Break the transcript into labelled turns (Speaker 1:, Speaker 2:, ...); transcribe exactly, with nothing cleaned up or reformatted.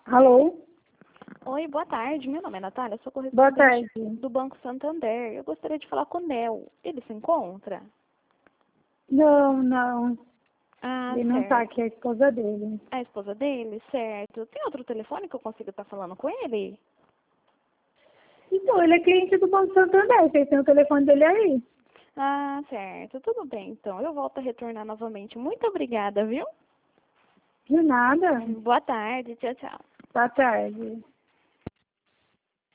Speaker 1: Alô?
Speaker 2: Oi, boa tarde. Meu nome é Natália, sou
Speaker 1: Boa
Speaker 2: correspondente
Speaker 1: tarde.
Speaker 2: do Banco Santander. Eu gostaria de falar com o Nel. Ele se encontra?
Speaker 1: Não, não.
Speaker 2: Ah,
Speaker 1: Ele não tá
Speaker 2: certo.
Speaker 1: aqui, é a esposa dele.
Speaker 2: A esposa dele? Certo. Tem outro telefone que eu consiga estar falando com ele?
Speaker 1: Então, ele é cliente do Banco Santander. Vocês têm o telefone dele aí?
Speaker 2: Ah, certo. Tudo bem, então. Eu volto a retornar novamente. Muito obrigada, viu?
Speaker 1: De nada.
Speaker 2: Boa tarde. Tchau, tchau.
Speaker 1: Boa tarde.